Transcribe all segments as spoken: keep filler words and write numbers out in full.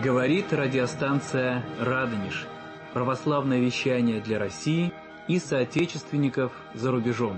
Говорит радиостанция «Радонеж». Православное вещание для России и соотечественников за рубежом.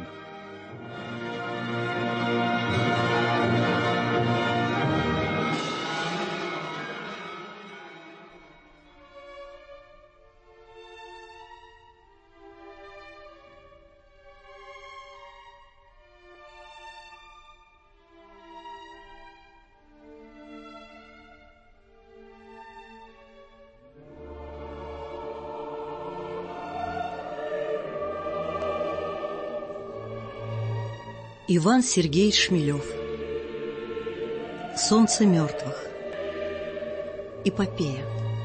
Иван Сергеевич Шмелев. Солнце мертвых. Эпопея.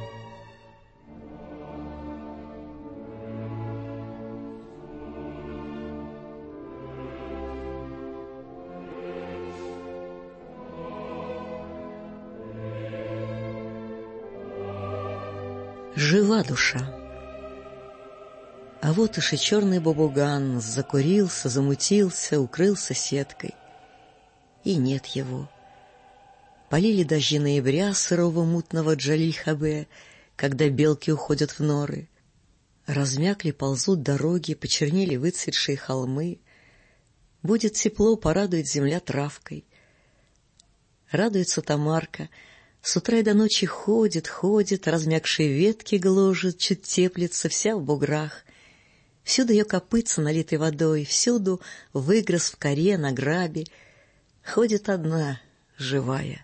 Жива душа. А вот уж и черный бабуган закурился, замутился, укрылся сеткой. И нет его. Полили дожди ноября сырого мутного Джалиль-Хабе, когда белки уходят в норы. Размякли, ползут дороги, почернели выцветшие холмы. Будет тепло, порадует земля травкой. Радуется Тамарка, с утра и до ночи ходит, ходит, размякшие ветки гложет, чуть теплится, вся в буграх. Всюду ее копытца, налитой водой, всюду выгрыз в коре, на грабе. Ходит одна, живая.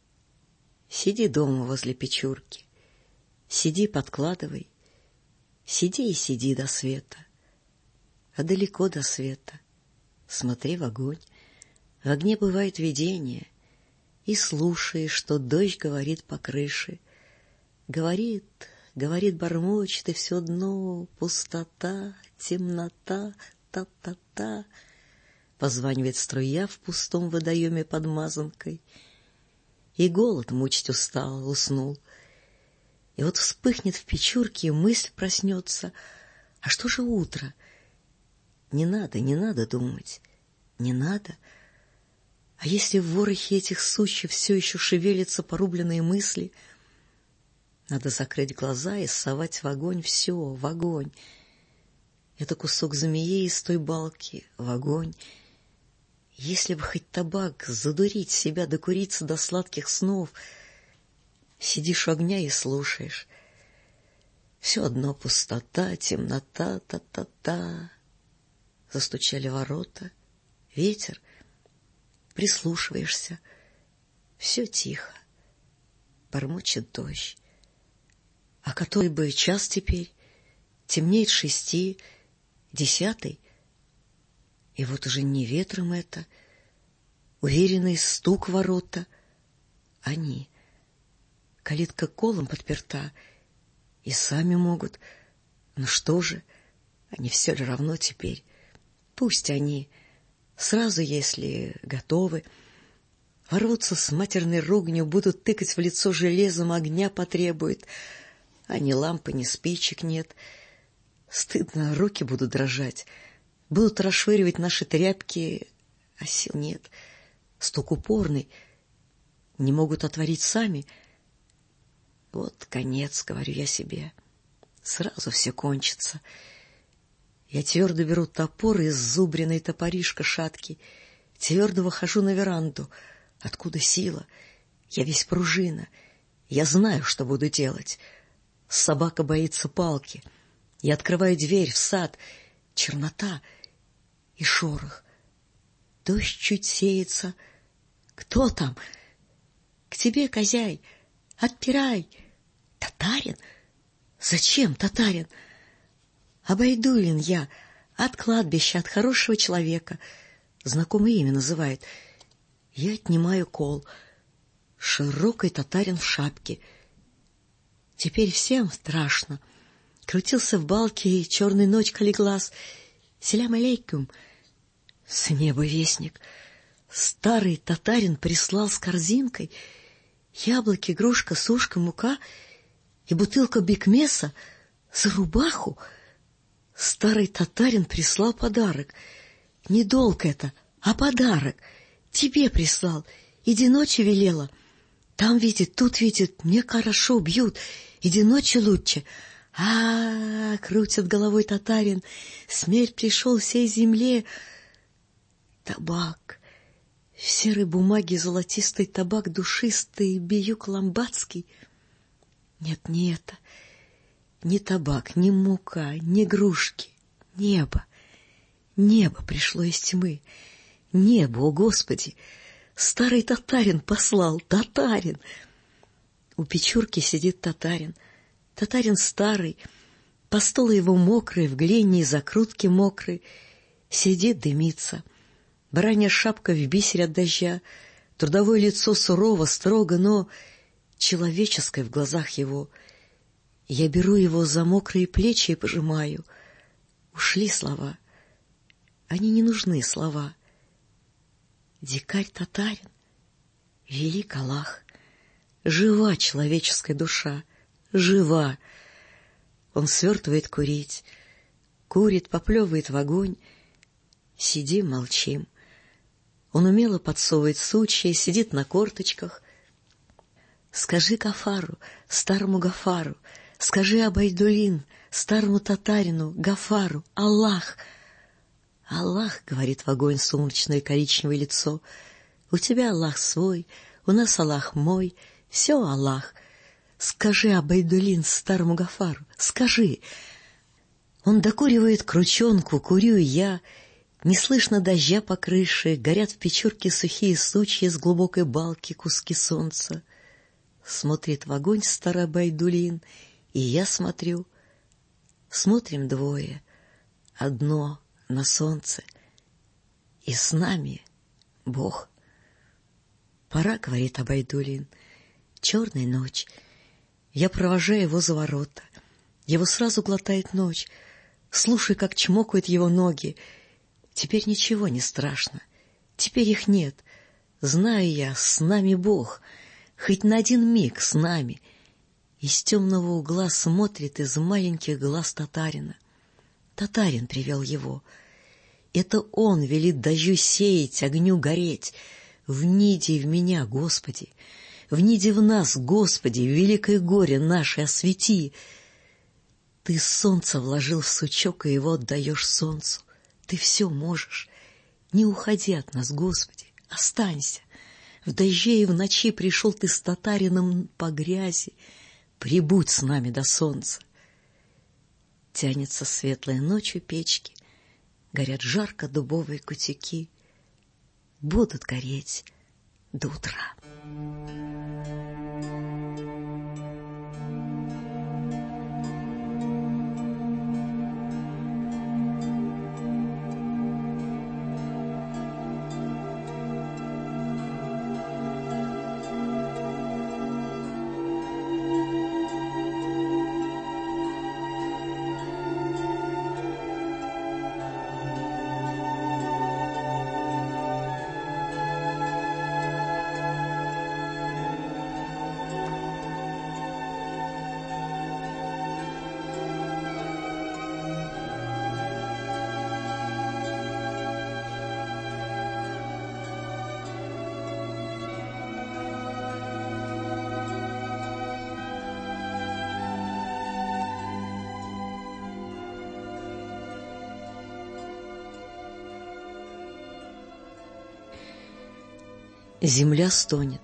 Сиди дома возле печурки, сиди, подкладывай, сиди и сиди до света. А далеко до света смотри в огонь. В огне бывает видение, и слушай, что дождь говорит по крыше. Говорит, говорит, бормочет, и все дно пустота, темнота, та-та-та. Позванивает струя в пустом водоеме под мазанкой. И голод мучить устал, уснул. И вот вспыхнет в печурке, и мысль проснется. А что же утро? Не надо, не надо думать, не надо. А если в ворохе этих сучьев все еще шевелятся порубленные мысли, надо закрыть глаза и совать в огонь все, в огонь. Это кусок змеи из той балки, в огонь. Если бы хоть табак задурить себя, докуриться до сладких снов, сидишь у огня и слушаешь. Все одно пустота, темнота, та-та-та. Застучали ворота, ветер. Прислушиваешься, все тихо, бормочет дождь. А который бы час теперь? Темнеет шести, десятый. И вот уже не ветром это, уверенный стук ворота. Они, калитка колом подперта, и сами могут. Ну что же, они все ли равно теперь? Пусть они... Сразу, если готовы, ворвутся с матерной руганью, будут тыкать в лицо железом, огня потребует, а ни лампы, ни спичек нет. Стыдно, руки будут дрожать, будут расшвыривать наши тряпки, а сил нет. Стук упорный, не могут отворить сами. Вот конец, говорю я себе, сразу все кончится. Я твердо беру топор из зубренной топоришка шаткий, твердо выхожу на веранду. Откуда сила? Я весь пружина. Я знаю, что буду делать. Собака боится палки. Я открываю дверь в сад. Чернота и шорох. Дождь чуть сеется. Кто там? К тебе, козяй. Отпирай. Татарин? Зачем татарин? Обойдулин я, от кладбища, от хорошего человека. Знакомое имя называет. Я отнимаю кол. Широкий татарин в шапке. Теперь всем страшно. Крутился в балке черный ночь калиглаз. Селям алейкум. С неба вестник. Старый татарин прислал с корзинкой яблоки, грушка, сушка, мука и бутылка бекмеса за рубаху. Старый татарин прислал подарок. Не долг это, а подарок. Тебе прислал. Иди ночью велела. Там видит, тут видит, мне хорошо, бьют. Иди ночью лучше. А, -а, -а крутит головой татарин. Смерть пришел всей земле. Табак. В серой бумаге золотистый табак, душистый, биюк ламбадский. Нет, не это. Ни табак, ни мука, ни игрушки. Небо. Небо пришло из тьмы. Небо, о Господи! Старый татарин послал, татарин! У печурки сидит татарин. Татарин старый, постолы его мокрые, в глине и закрутки мокрые. Сидит, дымится. Баранья шапка в бисере от дождя. Трудовое лицо сурово, строго, но человеческое в глазах его. Я беру его за мокрые плечи и пожимаю. Ушли слова. Они не нужны, слова. Дикарь татарин, велик Аллах. Жива человеческая душа, жива. Он свертывает курить, курит, поплевывает в огонь. Сидим, молчим. Он умело подсовывает сучья, сидит на корточках. Скажи Гафару, старому Гафару, скажи Абайдулин, старому татарину, Гафару, Аллах. Аллах, говорит в огонь сумрачное коричневое лицо. У тебя Аллах свой, у нас Аллах мой, все Аллах. Скажи Абайдулин старому Гафару, скажи. Он докуривает крученку, курю и я. Не слышно дождя по крыше, горят в печурке сухие сучья с глубокой балки куски солнца. Смотрит в огонь старый Абайдулин, и я смотрю. Смотрим двое, одно на солнце, и с нами Бог. Пора, говорит Абайдулин, черная ночь. Я провожаю его за ворота. Его сразу глотает ночь. Слушай, как чмокают его ноги. Теперь ничего не страшно. Теперь их нет. Знаю я, с нами Бог. Хоть на один миг с нами. Из темного угла смотрит из маленьких глаз татарина. Татарин привел его. Это он велит дождю сеять, огню гореть. Вниди в меня, Господи, вниди в нас, Господи, великое горе наше освети. Ты солнце вложил в сучок, и его отдаешь солнцу. Ты все можешь. Не уходи от нас, Господи, останься. В дожде и в ночи пришел ты с татарином по грязи. Прибудь с нами до солнца. Тянется светлая ночь у печки, горят жарко дубовые кутики, будут гореть до утра. Земля стонет.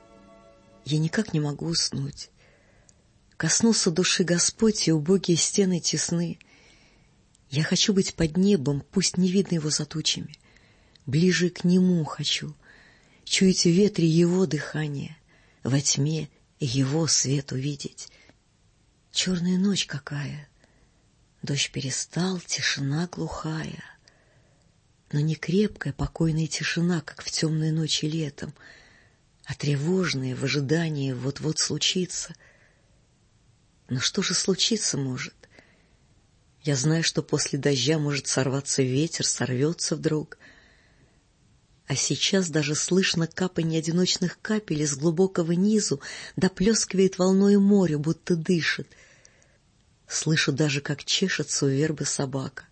Я никак не могу уснуть. Коснулся души Господь, и убогие стены тесны. Я хочу быть под небом, пусть не видно его за тучами. Ближе к нему хочу. Чуять в ветре его дыхание, во тьме его свет увидеть. Черная ночь какая. Дождь перестал, тишина глухая. Но не крепкая, покойная тишина, как в темной ночи летом, а тревожная в ожидании вот-вот случится. Но что же случиться может? Я знаю, что после дождя может сорваться ветер, сорвется вдруг. А сейчас даже слышно капанье одиночных капель из глубокого низу, доплескивает волною море, будто дышит. Слышу даже, как чешется у вербы собака.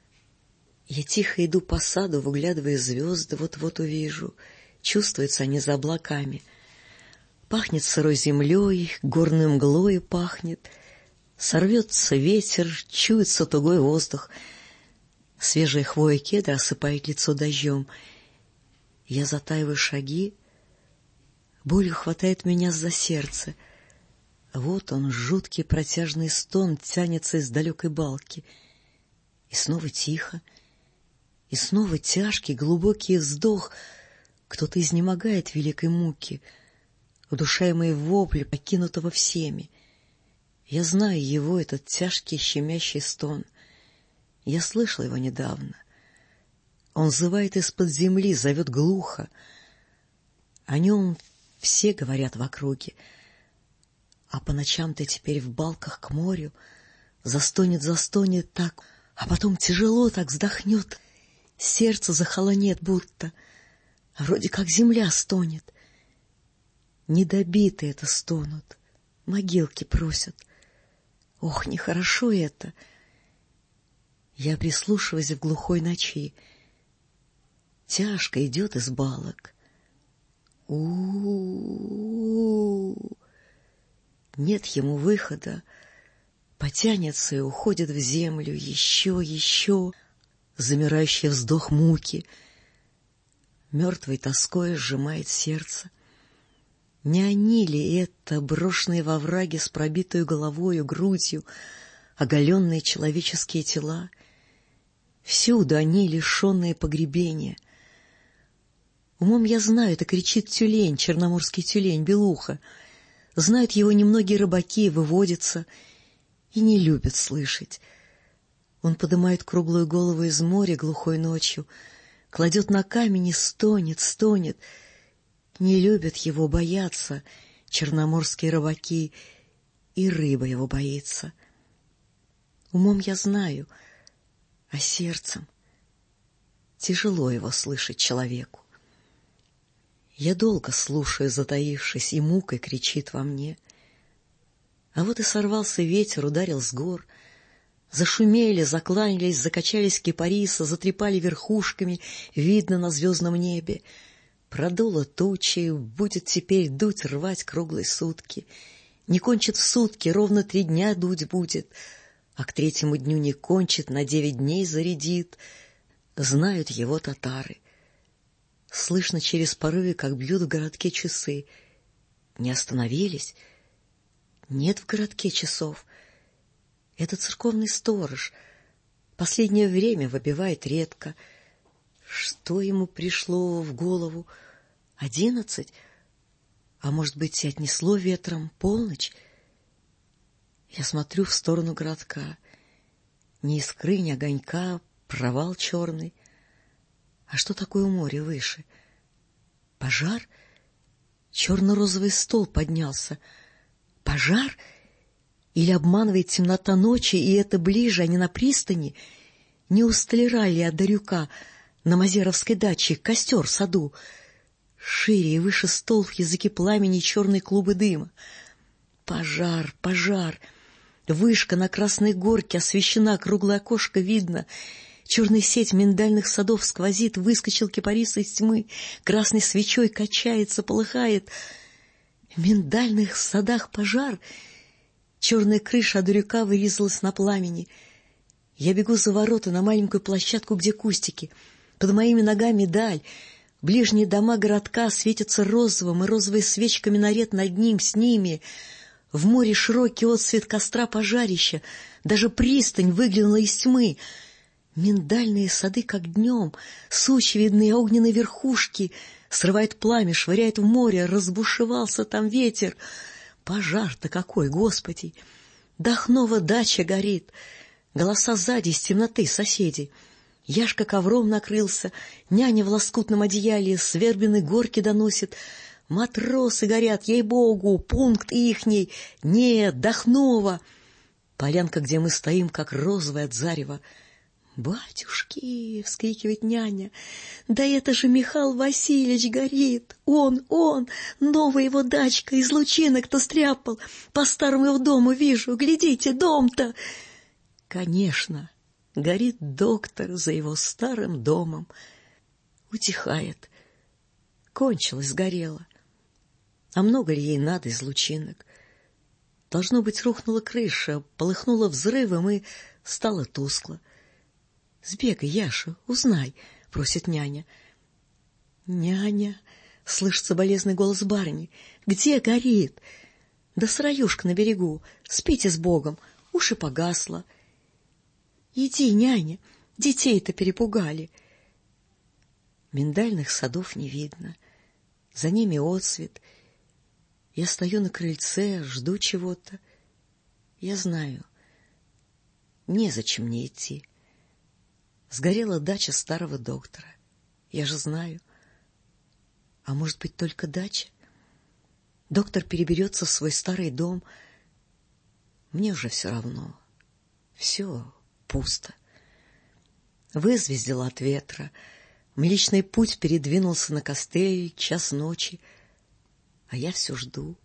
Я тихо иду по саду, выглядывая звезды, вот-вот увижу. Чувствуются они за облаками. Пахнет сырой землей, горной мглою пахнет. Сорвется ветер, чуется тугой воздух. Свежая хвоя кедра осыпает лицо дождем. Я затаиваю шаги, болью хватает меня за сердце. Вот он, жуткий протяжный стон, тянется из далекой балки. И снова тихо, и снова тяжкий, глубокий вздох. Кто-то изнемогает в великой муке, удушаемый вопли, покинутого всеми. Я знаю его, этот тяжкий, щемящий стон. Я слышал его недавно. Он взывает из-под земли, зовет глухо. О нем все говорят в округе. А по ночам ты теперь в балках к морю, застонет, застонет так, а потом тяжело так вздохнет, сердце захолонет будто, вроде как земля стонет. Недобитые это стонут, могилки просят. Ох, нехорошо это. Я прислушиваюсь в глухой ночи. Тяжко идет из балок. У-у-у-у. Нет ему выхода. Потянется и уходит в землю. Еще, еще. Замирающий вздох муки. Мертвой тоской сжимает сердце. Не они ли это, брошенные во враге с пробитой головою, грудью, оголенные человеческие тела? Всюду они, лишенные погребения. Умом я знаю, это кричит тюлень, черноморский тюлень, белуха. Знают его немногие рыбаки, выводятся и не любят слышать. Он поднимает круглую голову из моря глухой ночью, кладет на камень и стонет, стонет. Не любят его, боятся черноморские рыбаки, и рыба его боится. Умом я знаю, а сердцем тяжело его слышать человеку. Я долго слушаю, затаившись, и мукой кричит во мне. А вот и сорвался ветер, ударил с гор. Зашумели, закланялись, закачались кипарисы, затрепали верхушками, видно на звездном небе. Продуло тучи, будет теперь дуть, рвать круглые сутки. Не кончит в сутки, ровно три дня дуть будет, а к третьему дню не кончит, на девять дней зарядит. Знают его татары. Слышно через порывы, как бьют в городке часы. Не остановились? Нет в городке часов. Это церковный сторож. Последнее время выбивает редко. Что ему пришло в голову? Одиннадцать? А может быть, и отнесло ветром полночь? Я смотрю в сторону городка. Ни искры, ни огонька, провал черный. А что такое у моря выше? Пожар? Черно-розовый стол поднялся. Пожар? Или обманывает темнота ночи, и это ближе, а не на пристани? Не у столяра ли от Дарюка на Мазеровской даче костер в саду? Шире и выше стол в языке пламени черные клубы дыма. Пожар, пожар! Вышка на Красной Горке освещена, круглое окошко видно. Черная сеть миндальных садов сквозит, выскочил кипарис из тьмы, красной свечой качается, полыхает. В миндальных садах пожар. Черная крыша одурюка вырезалась на пламени. Я бегу за ворота на маленькую площадку, где кустики. Под моими ногами даль. Ближние дома городка светятся розовым, и розовая свечка минарет над ним, с ними. В море широкий отсвет костра пожарища. Даже пристань выглянула из тьмы. Миндальные сады, как днем, сучи видны, огненные верхушки. Срывает пламя, швыряет в море, разбушевался там ветер. Пожар-то какой, Господи! Дахнова дача горит. Голоса сзади из темноты соседи. Яшка ковром накрылся, няня в лоскутном одеяле с вербиной горки доносит. Матросы горят, ей-богу, пункт ихний. Нет, Дахнова. Полянка, где мы стоим, как розовая от зарева. «Батюшки!» — вскрикивает няня. «Да это же Михаил Васильевич горит! Он, он! Новая его дачка из лучинок-то стряпал! По старому его дому вижу! Глядите, дом-то!» Конечно, горит доктор за его старым домом. Утихает. Кончилось, сгорело. А много ли ей надо из лучинок? Должно быть, рухнула крыша, полыхнула взрывом и стало тускло. — Сбегай, Яша, узнай, — просит няня. — Няня, — слышится болезненный голос барыни, — где горит? — Да сыроюшка на берегу, спите с Богом, уж и погасла. — Иди, няня, детей-то перепугали. Миндальных садов не видно, за ними отсвет. Я стою на крыльце, жду чего-то. Я знаю, незачем мне идти. Сгорела дача старого доктора. Я же знаю. А может быть, только дача? Доктор переберется в свой старый дом. Мне уже все равно. Все пусто. Вызвездило от ветра. Млечный путь передвинулся на костыль, час ночи. А я все жду.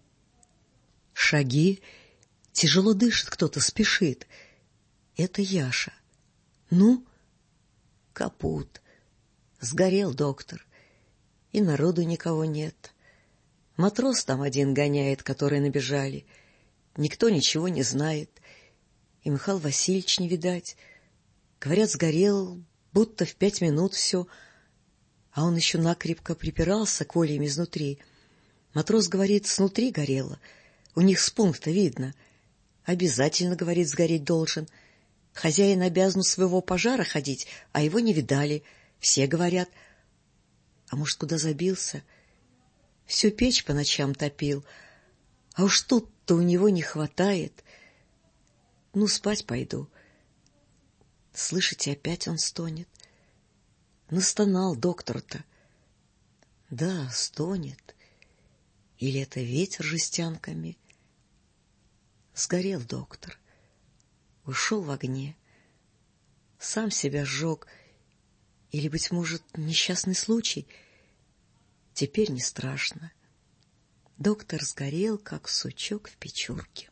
Шаги. Тяжело дышит кто-то, спешит. Это Яша. Ну? Капут. Сгорел доктор. И народу никого нет. Матрос там один гоняет, которые набежали. Никто ничего не знает. И Михаил Васильевич не видать. Говорят, сгорел, будто в пять минут все. А он еще накрепко припирался колем изнутри. Матрос говорит, снутри горело. У них с пункта видно. Обязательно, говорит, сгореть должен. Хозяин обязан своего пожара ходить, а его не видали. Все говорят. А может, куда забился? Всю печь по ночам топил. А уж тут-то у него не хватает. Ну, спать пойду. Слышите, опять он стонет. Настонал доктор-то. Да, стонет. Или это ветер жестянками? Сгорел доктор. Ушел в огне. Сам себя сжег. Или, быть может, несчастный случай? Теперь не страшно. Доктор сгорел, как сучок в печурке.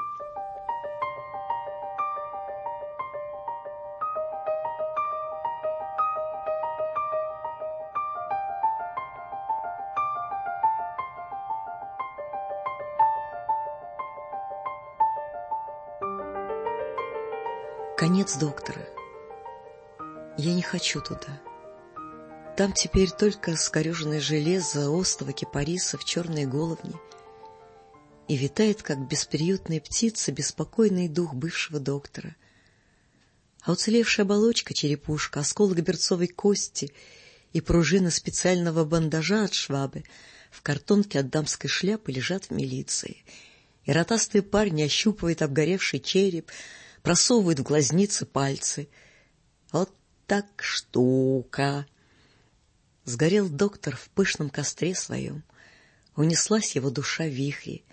Конец доктора. Я не хочу туда. Там теперь только скореженное железо, остова кипарисов, черные головни. И витает, как бесприютная птица, беспокойный дух бывшего доктора. А уцелевшая оболочка, черепушка, осколок берцовой кости и пружина специального бандажа от Швабы в картонке от дамской шляпы лежат в милиции. И ротастые парни ощупывают обгоревший череп, просовывают в глазницы пальцы. Вот так штука. Сгорел доктор в пышном костре своем. Унеслась его душа в вихре.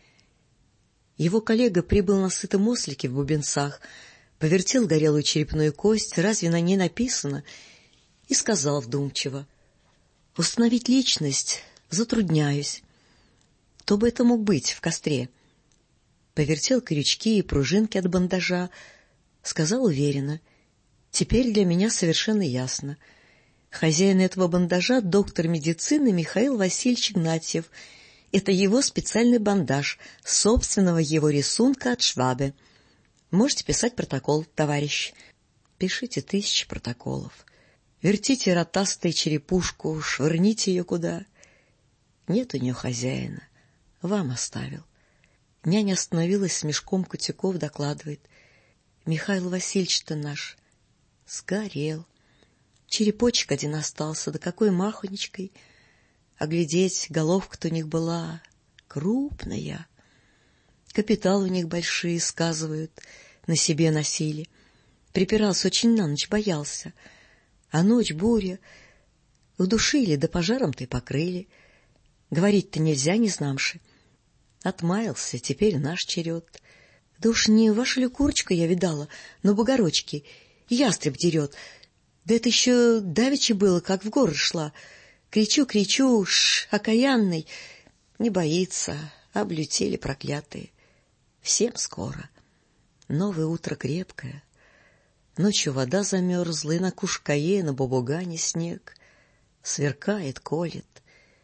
Его коллега прибыл на сытом ослике в бубенцах, повертел горелую черепную кость, разве на ней написано, и сказал вдумчиво: «Установить личность затрудняюсь. Кто бы это мог быть в костре?» Повертел крючки и пружинки от бандажа, сказал уверенно: «Теперь для меня совершенно ясно. Хозяин этого бандажа — доктор медицины Михаил Васильевич Игнатьев. Это его специальный бандаж, собственного его рисунка от Швабы. Можете писать протокол, товарищ. Пишите тысячи протоколов. Вертите ротастой черепушку, швырните ее куда. Нет у нее хозяина. Вам оставил». Няня остановилась с мешком кутяков, докладывает: «Михаил Васильевич-то наш сгорел. Черепочек один остался, да какой махонечкой. А глядеть, головка-то у них была крупная. Капитал у них большие, сказывают, на себе носили. Припирался очень на ночь, боялся. А ночь буря. Удушили, да пожаром-то и покрыли. Говорить-то нельзя, не знамши. Отмаялся, теперь наш черед. Да уж не ваша ли курочка я видала, но бугорочки. Ястреб дерет. Да это еще давеча было, как в город шла. Кричу, кричу, ш, окаянный. Не боится, облютели проклятые. Всем скоро. Новое утро крепкое. Ночью вода замерзла, и на Кушкае, на Бобугане снег. Сверкает, колет.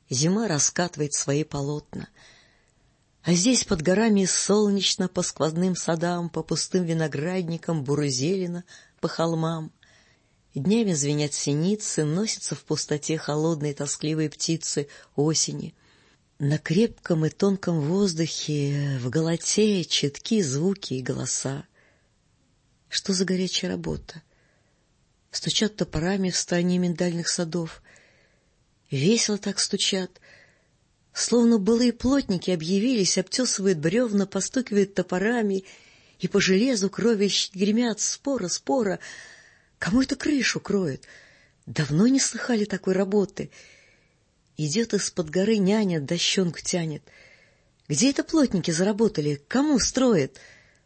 Зима раскатывает свои полотна. А здесь под горами солнечно, по сквозным садам, по пустым виноградникам, буры-зелено, по холмам. Днями звенят синицы, носятся в пустоте холодные тоскливые птицы осени. На крепком и тонком воздухе, в голосе читки звуки и голоса. Что за горячая работа? Стучат топорами в стане миндальных садов. Весело так стучат. Словно былые плотники объявились, обтесывают бревна, постукивают топорами, и по железу кровищ гремят спора, спора. Кому это крышу кроет? Давно не слыхали такой работы. Идет из-под горы няня, дощенку тянет. Где это плотники заработали? Кому строят?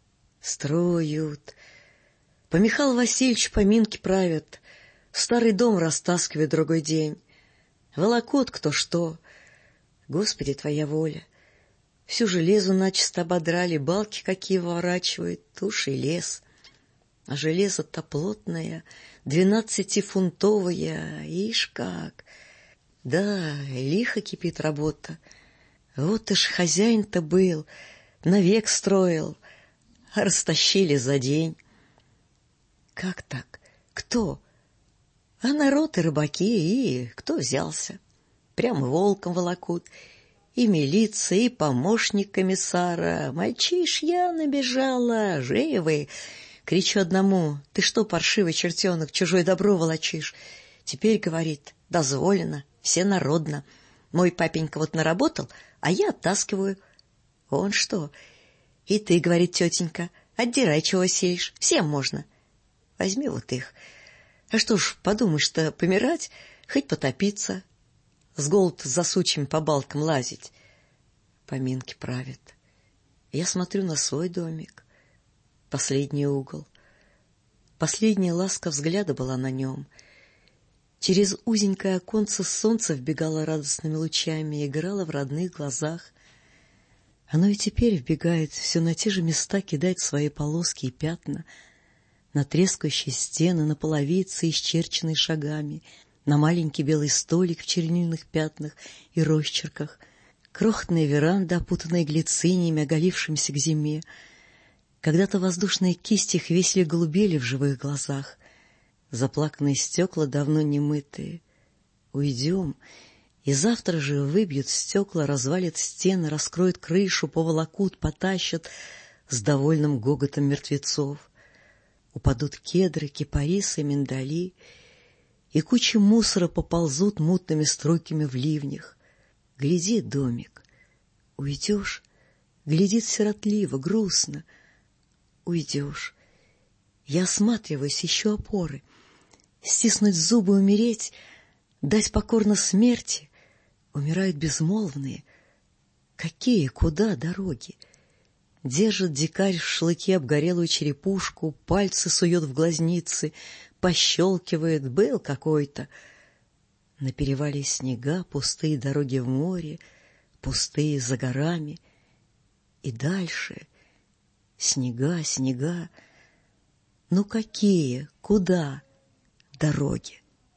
Строят. По Михаилу Васильевичу поминки правят. Старый дом растаскивают другой день. Волокут кто что. Господи, твоя воля. Всю железу начисто ободрали, балки какие выворачивают, туши и лес. А железо-то плотное, двенадцатифунтовое, ишь как. Да, лихо кипит работа. Вот и ж хозяин-то был, навек строил, а растащили за день. Как так? Кто? А народ и рыбаки, и кто взялся? Прямо волком волокут. И милиция, и помощник комиссара. Мальчишья набежала, живы. Кричу одному: ты что, паршивый чертенок, чужое добро волочишь? Теперь, говорит, дозволено, всенародно. Мой папенька вот наработал, а я оттаскиваю. Он что? И ты, говорит тетенька, отдирай, чего сеешь, всем можно. Возьми вот их. А что ж, подумаешь-то, помирать, хоть потопиться, с голоду за сучьями по балкам лазить. Поминки правят. Я смотрю на свой домик, последний угол. Последняя ласка взгляда была на нем. Через узенькое оконце солнце вбегало радостными лучами и играло в родных глазах. Оно и теперь вбегает все на те же места, кидает свои полоски и пятна на трескающие стены, на половицы, исчерченные шагами, на маленький белый столик в чернильных пятнах и росчерках, крохотная веранда, опутанная глициниями, оголившимися к зиме. Когда-то воздушные кисти их весело голубели в живых глазах. Заплаканные стекла давно не мытые. Уйдем, и завтра же выбьют стекла, развалят стены, раскроют крышу, поволокут, потащат с довольным гоготом мертвецов. Упадут кедры, кипарисы, миндали, и кучи мусора поползут мутными струйками в ливнях. Глядит домик. Уйдешь, глядит сиротливо, грустно. Уйдешь. Я осматриваюсь, ищу опоры. Стиснуть зубы, умереть, дать покорно смерти. Умирают безмолвные. Какие, куда дороги? Держит дикарь в шлыке обгорелую черепушку, пальцы сует в глазницы, пощелкивает, был какой-то. На перевале снега, пустые дороги в море, пустые за горами. И дальше снега, снега. Ну какие, куда дороги?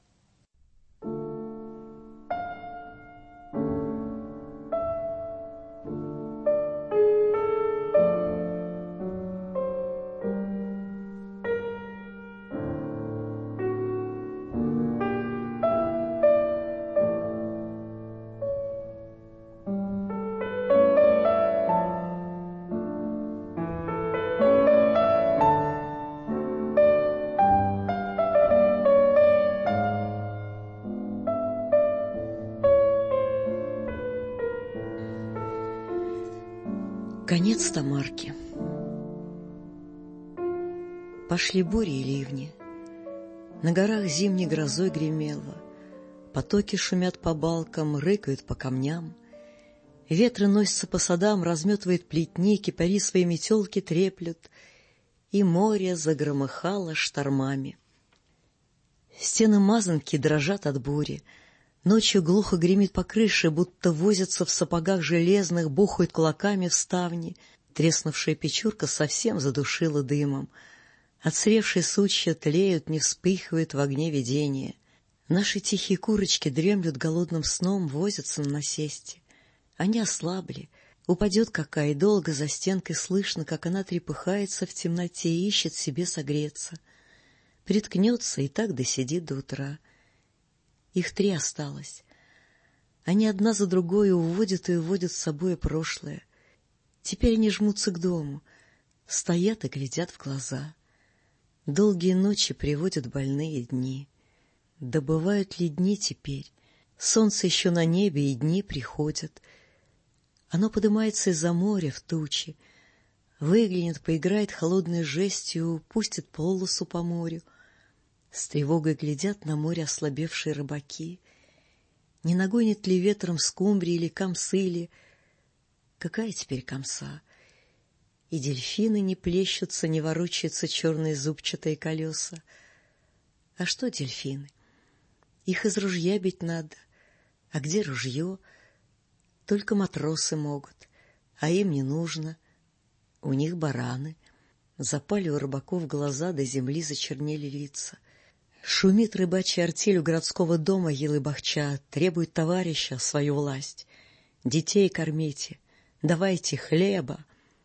Конец Тамарки. Пошли бури и ливни. На горах зимней грозой гремело. Потоки шумят по балкам, рыкают по камням. Ветры носятся по садам, разметывает плетни, кипари свои метелки треплют. И море загромыхало штормами. Стены мазанки дрожат от бури. Ночью глухо гремит по крыше, будто возятся в сапогах железных, бухают кулаками в ставни. Треснувшая печурка совсем задушила дымом. Отсревшие сучья тлеют, не вспыхивают в огне видения. Наши тихие курочки дремлют голодным сном, возятся на насесте. Они ослабли. Упадет какая, и долго за стенкой слышно, как она трепыхается в темноте и ищет себе согреться. Приткнется и так досидит до утра. Их три осталось. Они одна за другой уводят и уводят с собой прошлое. Теперь они жмутся к дому, стоят и глядят в глаза. Долгие ночи приводят больные дни. Да бывают ли дни теперь? Солнце еще на небе, и дни приходят. Оно поднимается из-за моря в тучи, выглянет, поиграет холодной жестью, пустит полосу по морю. С тревогой глядят на море ослабевшие рыбаки. Не нагонит ли ветром скумбрии или камсыли? Какая теперь камса? И дельфины не плещутся, не ворочаются черные зубчатые колеса. А что дельфины? Их из ружья бить надо. А где ружье? Только матросы могут, а им не нужно. У них бараны. Запали у рыбаков глаза, до земли зачернели лица. Шумит рыбачья артель у городского дома елы-бахча, требует товарища свою власть. Детей кормите, давайте хлеба.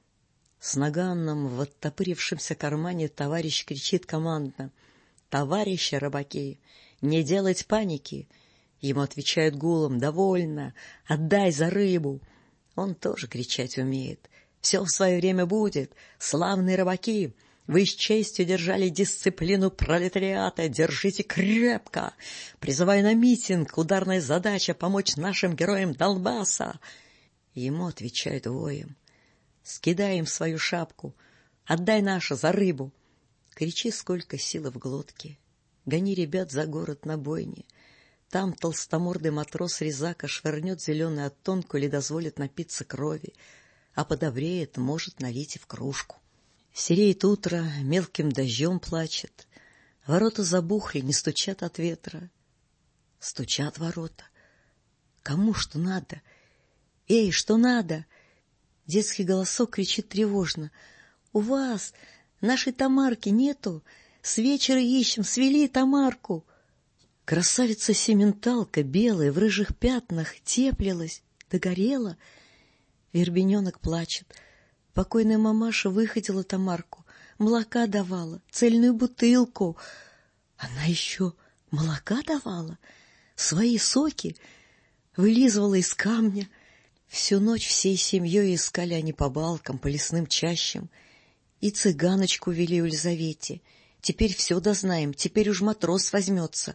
С наганом в оттопырившемся кармане товарищ кричит командно: «Товарищи рыбаки, не делать паники!» Ему отвечают гулом: «Довольно, отдай за рыбу». Он тоже кричать умеет. «Все в свое время будет, славные рыбаки! Вы с честью держали дисциплину пролетариата, держите крепко! Призываю на митинг, ударная задача — помочь нашим героям Донбасса!» Ему отвечают воем: «Скидай им свою шапку, отдай наше за рыбу!» Кричи, сколько силы в глотке, гони ребят за город на бойне. Там толстомордый матрос Резака швырнет зеленую оттонку или дозволит напиться крови, а подобреет, может налить и в кружку. Сереет утро, мелким дождем плачет. Ворота забухли, не стучат от ветра. Стучат ворота. Кому что надо? Эй, что надо? Детский голосок кричит тревожно: «У вас нашей Тамарки нету? С вечера ищем, свели Тамарку!» Красавица-сементалка, белая, в рыжих пятнах, теплилась, догорела. Вербененок плачет. Покойная мамаша выходила Тамарку, молока давала, цельную бутылку. Она еще молока давала, свои соки вылизывала из камня. Всю ночь всей семьей искали они по балкам, по лесным чащам. И цыганочку вели у Елизавете. Теперь все дознаем, теперь уж матрос возьмется.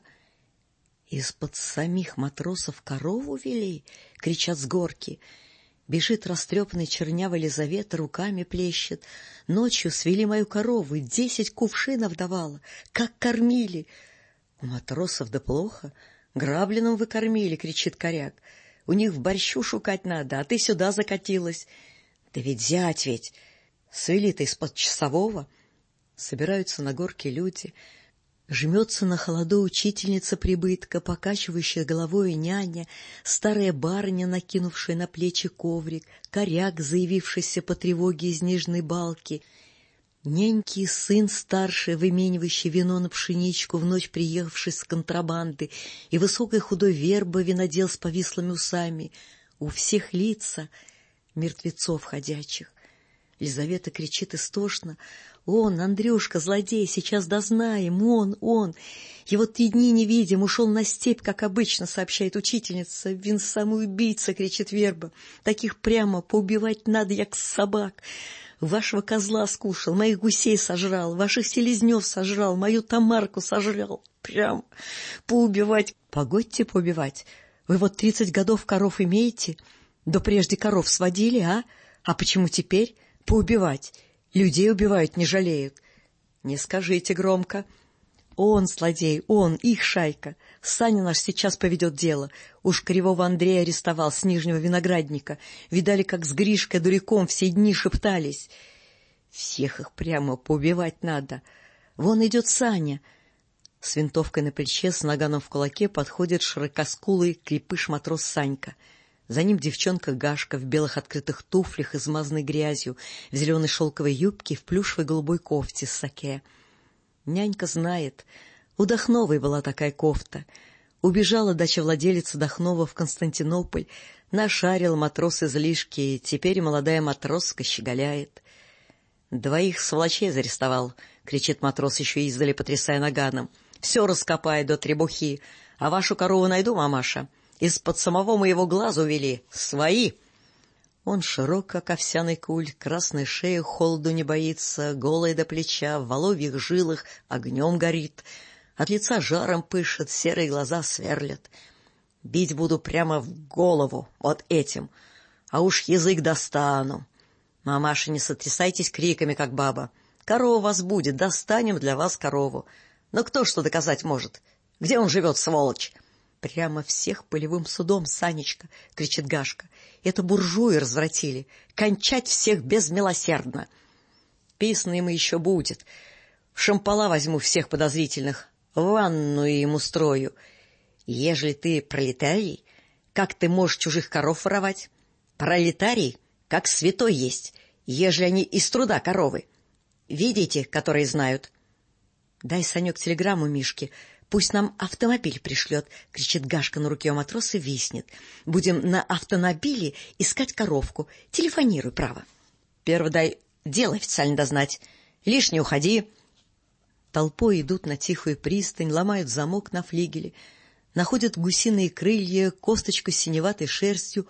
Из-под самих матросов корову вели, кричат с горки. Бежит растрепанная чернявая Елизавета, руками плещет. Ночью свели мою корову, десять кувшинов давала. Как кормили! У матросов да плохо, грабленым вы кормили, кричит коряк. У них в борщу шукать надо, а ты сюда закатилась. Да ведь зять ведь! Свели-то из-под часового. Собираются на горке люди. Жмется на холоду учительница прибытка, покачивающая головой няня, старая барыня, накинувшая на плечи коврик, коряк, заявившийся по тревоге из нижней балки, няньки сын старший, выменивающий вино на пшеничку, в ночь приехавший с контрабанды, и высокий худой верба, винодел с повислыми усами. У всех лица мертвецов ходячих. Лизавета кричит истошно: «Он, Андрюшка, злодей, сейчас дознаем, он, он! Его три дни не видим, ушел на степь, как обычно», — сообщает учительница. «Вин самый убийца», — кричит Верба. «Таких прямо поубивать надо, як собак. Вашего козла скушал, моих гусей сожрал, ваших селезнев сожрал, мою Тамарку сожрал. Прям поубивать». «Погодьте поубивать. Вы вот тридцать годов коров имеете? Да прежде коров сводили, а? А почему теперь поубивать? Людей убивают, не жалеют». «Не скажите громко. Он злодей, он, их шайка. Саня наш сейчас поведет дело. Уж Кривого Андрея арестовал с Нижнего Виноградника. Видали, как с Гришкой дураком все дни шептались. Всех их прямо поубивать надо. Вон идет Саня». С винтовкой на плече, с наганом в кулаке подходит широкоскулый крепыш-матрос Санька. За ним девчонка Гашка в белых открытых туфлях, измазанной грязью, в зеленой шелковой юбке, в плюшевой голубой кофте с саке. Нянька знает, у Дахновой была такая кофта. Убежала дача-владелица Дахнова в Константинополь, нашарил матрос излишки, теперь молодая матроска щеголяет. «Двоих сволочей зарестовал», — кричит матрос, еще издали потрясая наганом. «Все раскопаю до требухи, а вашу корову найду, мамаша. Из-под самого моего глаза увели. Свои!» Он широк, как овсяный куль, красной шеи холоду не боится, голый до плеча, в воловьих жилах огнем горит, от лица жаром пышет, серые глаза сверлят. «Бить буду прямо в голову, вот этим, а уж язык достану. Мамаша, не сотрясайтесь криками, как баба. Корова вас будет, достанем для вас корову. Но кто что доказать может? Где он живет, сволочь?» «Прямо всех полевым судом, Санечка!» — кричит Гашка. «Это буржуи развратили. Кончать всех безмилосердно!» «Писно ему еще будет. В шампала возьму всех подозрительных, ванную им устрою. Ежели ты пролетарий, как ты можешь чужих коров воровать? Пролетарий, как святой есть, ежели они из труда коровы. Видите, которые знают?» «Дай, Санек, телеграмму Мишке. Пусть нам автомобиль пришлет», — кричит Гашка на руке у матроса и виснет. «Будем на автомобиле искать коровку. Телефонируй, право. Перво дай дело официально дознать. Лишь не уходи». Толпой идут на тихую пристань, ломают замок на флигеле, находят гусиные крылья, косточку с синеватой шерстью.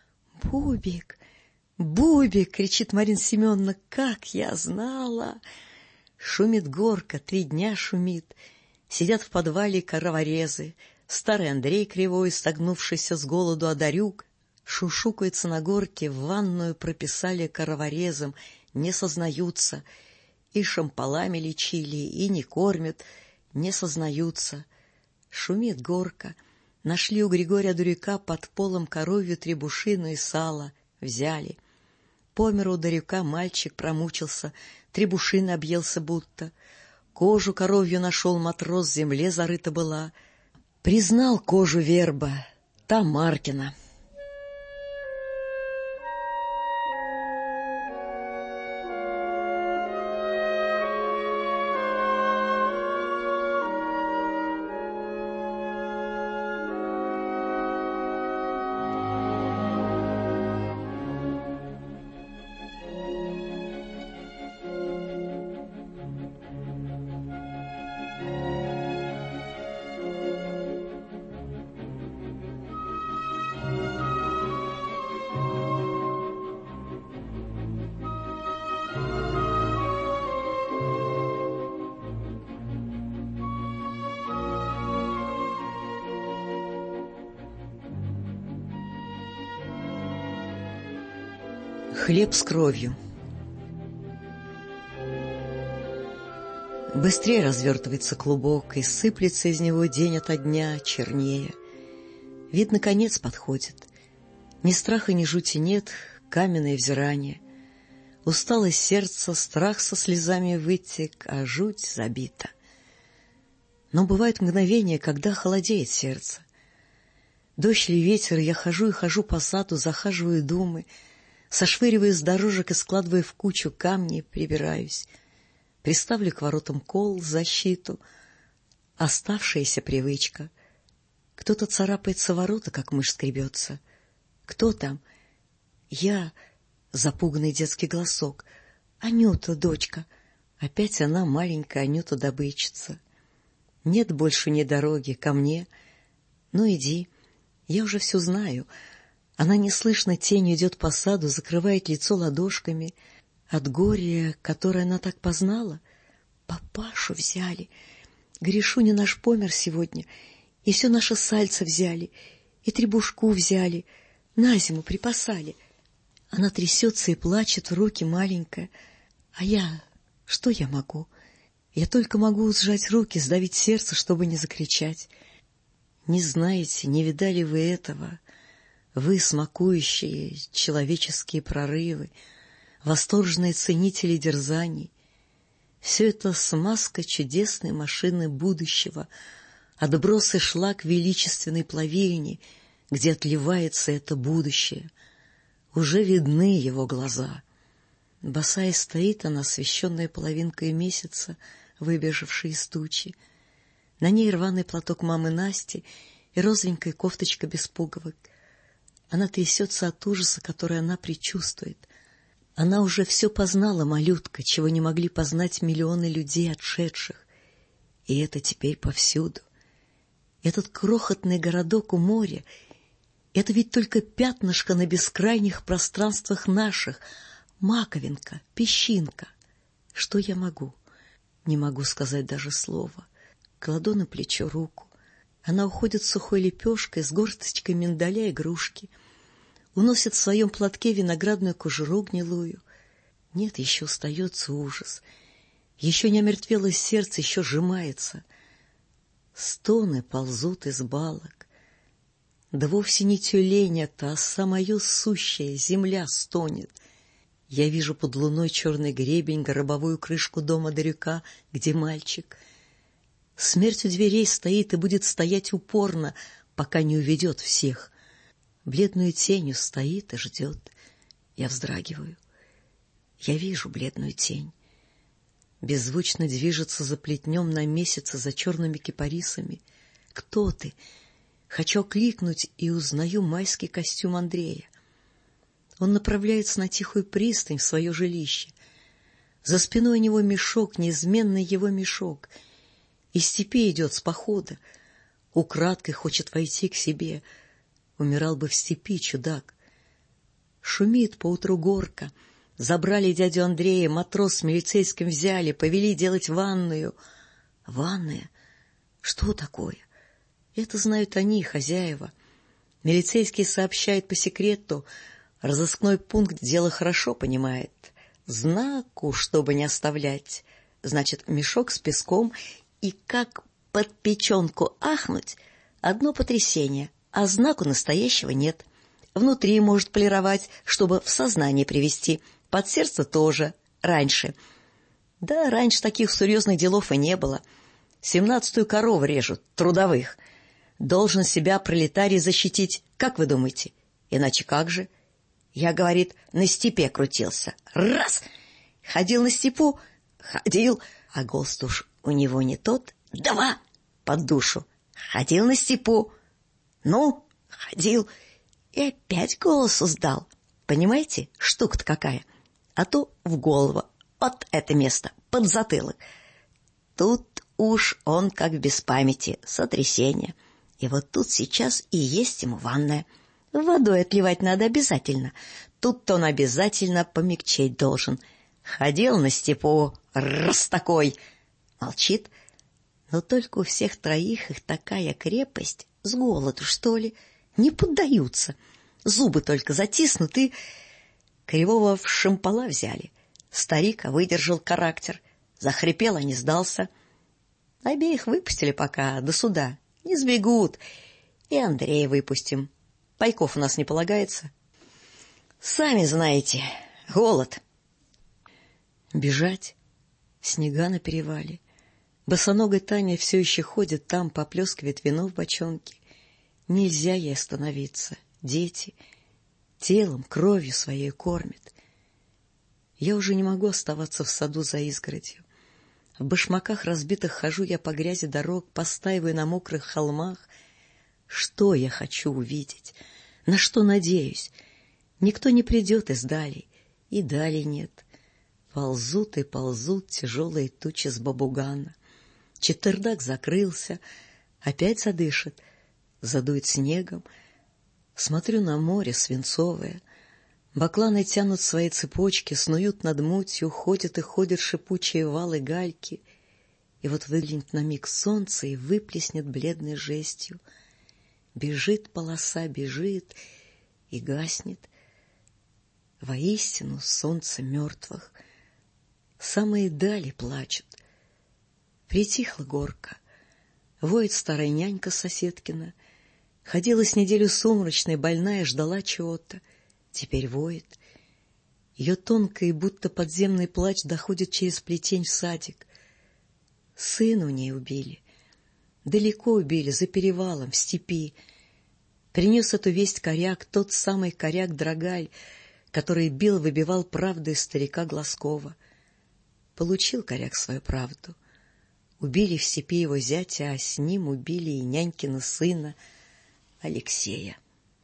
«Бубик, Бубик!» — кричит Марина Семеновна. «Как я знала!» Шумит горка, три дня шумит. Сидят в подвале короворезы. Старый Андрей кривой, согнувшийся с голоду одарюк, шушукается на горке, в ванную прописали короворезом, не сознаются. И шампалами лечили, и не кормят, не сознаются. Шумит горка. Нашли у Григория Дурюка под полом коровью требушину и сало. Взяли. Помер у Дурюка мальчик, промучился, требушин объелся будто. Кожу коровью нашел матрос, в земле зарыта была. Признал кожу верба, та Маркина. Хлеб с кровью. Быстрее развертывается клубок, и сыплется из него день ото дня чернее. Видно, конец подходит. Ни страха, ни жути нет, каменное взирание. Усталость сердца, страх со слезами вытек, а жуть забита. Но бывают мгновения, когда холодеет сердце. Дождь или ветер, я хожу и хожу по саду, захаживаю думы, сошвыриваю с дорожек и складываю в кучу камни, прибираюсь. Приставлю к воротам кол, защиту. Оставшаяся привычка. Кто-то царапается в ворота, как мышь скребется. Кто там? Я, запуганный детский голосок. Анюта, дочка. Опять она, маленькая Анюта-добытчица. Нет больше ни дороги ко мне. Ну, иди, я уже все знаю. Она неслышно тенью идет по саду, закрывает лицо ладошками. От горя, которое она так познала, папашу взяли. Гришуня наш помер сегодня, и все наше сальце взяли, и требушку взяли, на зиму припасали. Она трясется и плачет, руки маленькая. А я... что я могу? Я только могу сжать руки, сдавить сердце, чтобы не закричать. Не знаете, не видали вы этого... Вы, смакующие человеческие прорывы, восторженные ценители дерзаний. Все это смазка чудесной машины будущего, отбросы шлак величественной плавильни, где отливается это будущее. Уже видны его глаза. Босая стоит она, освещенная половинкой месяца, выбежавшей из тучи. На ней рваный платок мамы Насти, и розовенькая кофточка без пуговок. Она трясется от ужаса, который она предчувствует. Она уже все познала, малютка, чего не могли познать миллионы людей, отшедших. И это теперь повсюду. Этот крохотный городок у моря — это ведь только пятнышко на бескрайних пространствах наших, маковинка, песчинка. Что я могу? Не могу сказать даже слова. Кладу на плечо руку. Она уходит сухой лепешкой с горсточкой миндаля и грушки. Уносит в своем платке виноградную кожуру гнилую. Нет, еще остается ужас. Еще не омертвелось сердце, еще сжимается. Стоны ползут из балок. Да вовсе не тюлень это, а самая сущая земля стонет. Я вижу под луной черный гребень, гробовую крышку дома Дарюка, где мальчик. Смерть у дверей стоит и будет стоять упорно, пока не уведет всех. Бледную тенью стоит и ждет. Я вздрагиваю. Я вижу бледную тень. Беззвучно движется за плетнем на месяце, за черными кипарисами. Кто ты? Хочу окликнуть и узнаю майский костюм Андрея. Он направляется на тихую пристань в свое жилище. За спиной у него мешок, неизменный его мешок. Из степи идет с похода. Украдкой хочет войти к себе. Умирал бы в степи чудак. Шумит поутру горка. Забрали дядю Андрея, матрос с милицейским взяли, повели делать ванную. Ванная? Что такое? Это знают они, хозяева. Милицейский сообщает по секрету. Разыскной пункт дело хорошо понимает. Знаку, чтобы не оставлять. Значит, мешок с песком, и как под печенку ахнуть, одно потрясение, а знаку настоящего нет. Внутри может полировать, чтобы в сознание привести. Под сердце тоже. Раньше. Да, раньше таких серьезных делов и не было. Семнадцатую корову режут, трудовых. Должен себя пролетарий защитить. Как вы думаете? Иначе как же? Я, говорит, на степе крутился. Раз! Ходил на степу? Ходил. А голос уж у него не тот. Два! Под душу. Ходил на степу. Ну, ходил. И опять голосу сдал. Понимаете, штука-то какая? А то в голову. Вот это место, под затылок. Тут уж он как без памяти, сотрясение. И вот тут сейчас и есть ему ванная. Водой отливать надо обязательно. Тут-то он обязательно помягчеть должен. Ходил на степу, раз такой. Молчит. Но только у всех троих их такая крепость, с голоду, что ли, не поддаются. Зубы только затиснуты. Кривого в шампала взяли. Старик выдержал характер. Захрипел, а не сдался. Обеих выпустили пока до суда. Не сбегут. И Андрея выпустим. Пайков у нас не полагается. Сами знаете, голод. Бежать. Снега на перевале. Босоногая Таня все еще ходит там, поплескивает вино в бочонке. Нельзя ей остановиться. Дети телом, кровью своей кормят. Я уже не могу оставаться в саду за изгородью. В башмаках разбитых хожу я по грязи дорог, постаиваю на мокрых холмах. Что я хочу увидеть? На что надеюсь? Никто не придет из далей, и далей нет. Ползут и ползут тяжелые тучи с бабугана. Четырдак закрылся, опять задышит, задует снегом. Смотрю на море свинцовое. Бакланы тянут свои цепочки, снуют над мутью, ходят и ходят шипучие валы гальки. И вот выглянет на миг солнце и выплеснет бледной жестью. Бежит полоса, бежит и гаснет. Воистину солнце мертвых. Самые дали плачут. Притихла горка. Воет старая нянька соседкина. Ходила с неделю сумрачной, больная, ждала чего-то. Теперь воет. Ее тонкий, будто подземный плач доходит через плетень в садик. Сына у ней убили. Далеко убили, за перевалом, в степи. Принес эту весть коряк, тот самый коряк Драгаль, который бил, выбивал правду из старика Глазкова. Получил коряк свою правду. Убили в степи его зятя, а с ним убили и нянькина сына. Алексея.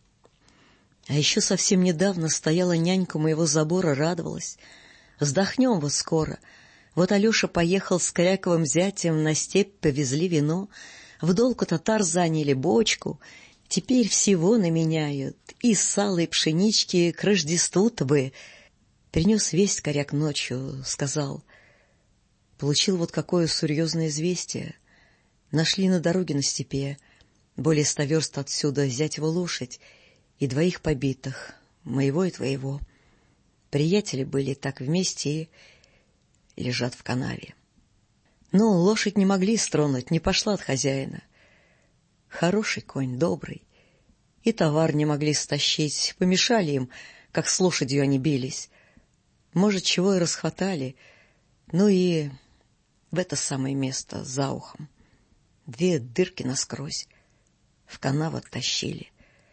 А еще совсем недавно стояла нянька у моего забора, радовалась. Вздохнем вот скоро. Вот Алеша поехал с Коряковым зятем на степь, повезли вино. В долг у татар заняли бочку. Теперь всего наменяют. И сало, и пшенички к Рождеству-то бы. Принес весть Коряк ночью, сказал. Получил вот какое серьезное известие. Нашли на дороге на степи, более ста верст отсюда, зятьеву лошадь и двоих побитых, моего и твоего. Приятели были так вместе и лежат в канаве. Ну, лошадь не могли стронуть, не пошла от хозяина. Хороший конь, добрый. И товар не могли стащить, помешали им, как с лошадью они бились. Может, чего и расхватали, ну и в это самое место за ухом. Две дырки насквозь, в канаву оттащили.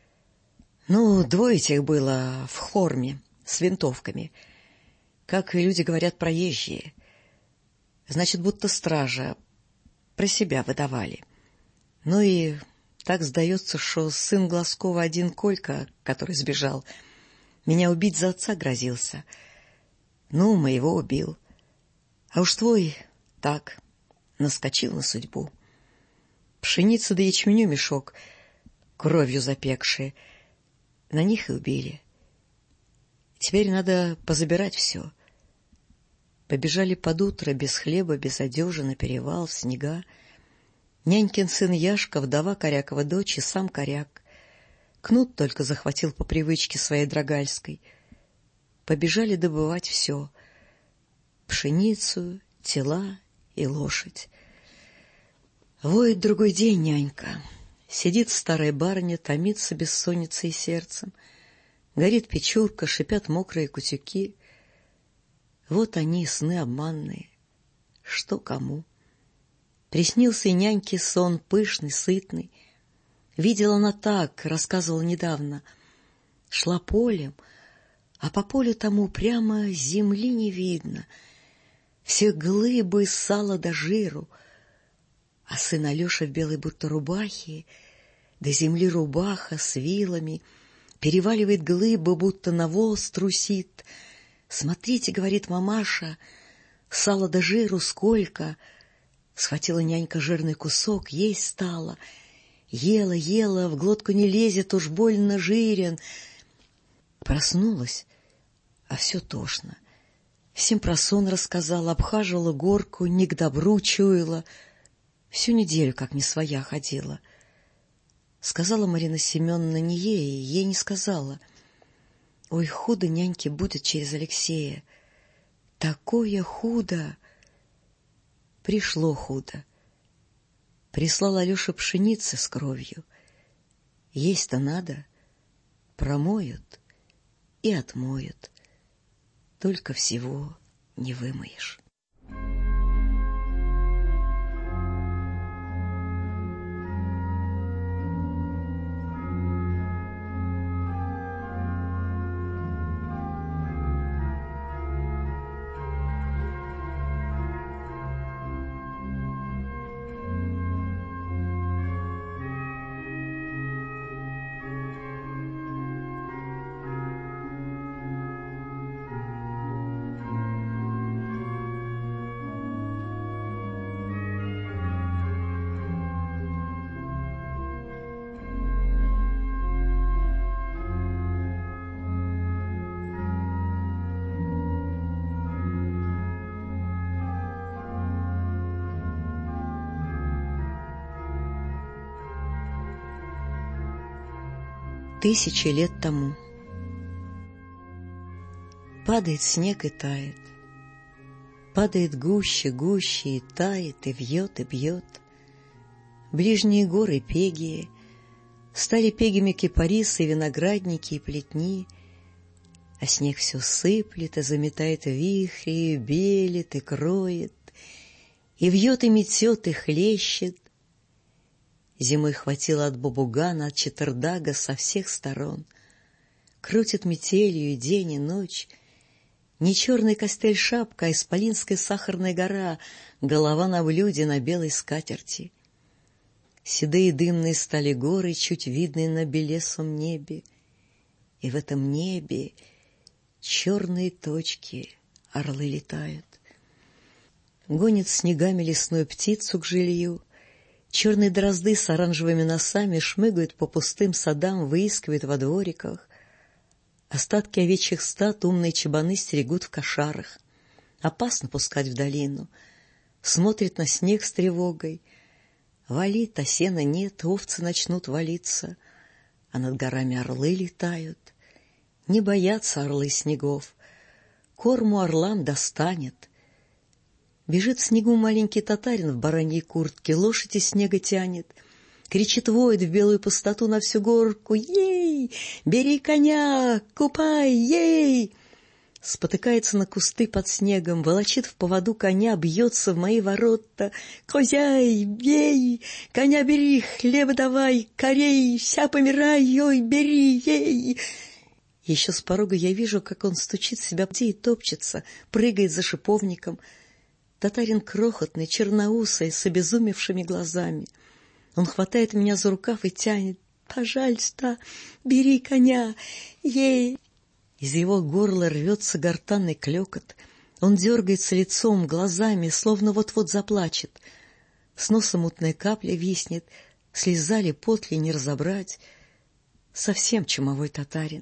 Ну, двое этих было в форме, с винтовками. Как и люди говорят, проезжие. Значит, будто стража про себя выдавали. Ну и так сдается, что сын Глазкова один Колька, который сбежал, меня убить за отца грозился. Ну, моего убил. А уж твой так, наскочил на судьбу. Пшеница да ячменю мешок, кровью запекшие. На них и убили. Теперь надо позабирать все. Побежали под утро, без хлеба, без одежи, на перевал, в снега. Нянькин сын Яшка, вдова Корякова дочь и сам Коряк. Кнут только захватил по привычке своей драгальской. Побежали добывать все. Пшеницу, тела и лошадь. Воет другой день нянька. Сидит старая барыня, томится бессонницей сердцем. Горит печурка, шипят мокрые кутюки. Вот они, сны обманные. Что кому? Приснился и няньке сон пышный, сытный. Видела она так, рассказывала недавно. Шла полем, а по полю тому прямо земли не видно. Все глыбы сала до жиру. А сын Алеша в белой будто рубахе, до земли рубаха с вилами, переваливает глыбы, будто навоз трусит. «Смотрите, — говорит мамаша, — сала до жиру сколько!» Схватила нянька жирный кусок, есть стала. Ела, ела, в глотку не лезет, уж больно жирен. Проснулась, а все тошно. Всем про сон рассказала, обхаживала горку, не к добру чуяла. Всю неделю как не своя ходила. Сказала Марина Семеновна не ей, ей не сказала. Ой, худо няньке будет через Алексея. Такое худо! Пришло худо. Прислал Алеша пшеницы с кровью. Есть-то надо. Промоют и отмоют. Только всего не вымоешь. Тысячи лет тому. Падает снег и тает, падает гуще, гуще и тает, и вьет, и бьет. Ближние горы Пегии, стали пегими кипарисы, виноградники и плетни, а снег все сыплет и заметает вихри, и белит, и кроет, и вьет, и метет, и хлещет. Зимой хватило от Бабугана, от Четырдага со всех сторон. Крутит метелью и день, и ночь. Не черный костель шапка, а исполинская сахарная гора, голова на блюде на белой скатерти. Седые дымные стали горы, чуть видные на белесом небе. И в этом небе черные точки, орлы летают. Гонит снегами лесную птицу к жилью. Черные дрозды с оранжевыми носами шмыгают по пустым садам, выискивают во двориках. Остатки овечьих стад умные чабаны стерегут в кошарах. Опасно пускать в долину. Смотрит на снег с тревогой. Валит, а сена нет, овцы начнут валиться. А над горами орлы летают. Не боятся орлы снегов. Корму орлам достанет. Бежит в снегу маленький татарин в бараньей куртке, лошадь из снега тянет. Кричит, воет в белую пустоту на всю горку: «Ей! Бери коня! Купай! Ей!» Спотыкается на кусты под снегом, волочит в поводу коня, бьется в мои ворота. «Козяй, бей! Коня бери, хлеба давай, корей, вся помирай, ой, бери, ей!» Еще с порога я вижу, как он стучит себя где и топчется, прыгает за шиповником. Татарин крохотный, черноусый, с обезумевшими глазами. Он хватает меня за рукав и тянет: «Пожалуйста, бери коня, ей!» Из его горла рвется гортанный клёкот. Он дергается лицом, глазами, словно вот-вот заплачет. С носа мутная капля виснет, слеза ли, пот ли не разобрать. Совсем чумовой татарин.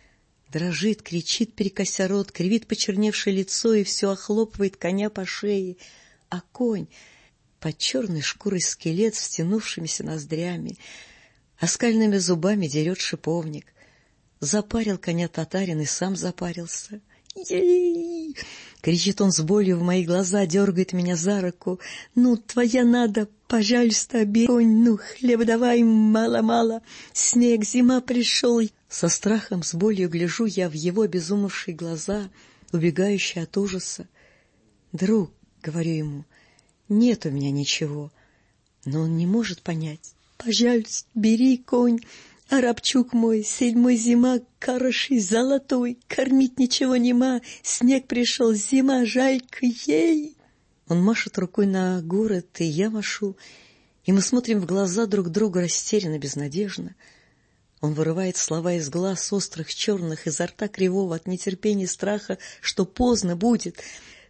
Дрожит, кричит, перекося рот, кривит почерневшее лицо и все охлопывает коня по шее. А конь под черной шкурой скелет с втянувшимися ноздрями, оскальными зубами дерет шиповник. Запарил коня татарин и сам запарился. «Ей!» — кричит он с болью в мои глаза, дергает меня за руку. «Ну, твоя надо, пожалуйста, бери конь, ну, хлеба давай, мало-мало, снег, зима пришел». Со страхом, с болью гляжу я в его обезумевшие глаза, убегающие от ужаса. «Друг», — говорю ему, — «нет у меня ничего». Но он не может понять. «Пожалуйста, бери конь, арабчук мой, седьмой зима, хороший, золотой, кормить ничего нема, снег пришел, зима, жалька, ей!» Он машет рукой на город, и я машу, и мы смотрим в глаза друг другу растерянно, безнадежно. Он вырывает слова из глаз острых, черных, изо рта кривого от нетерпения и страха, что поздно будет.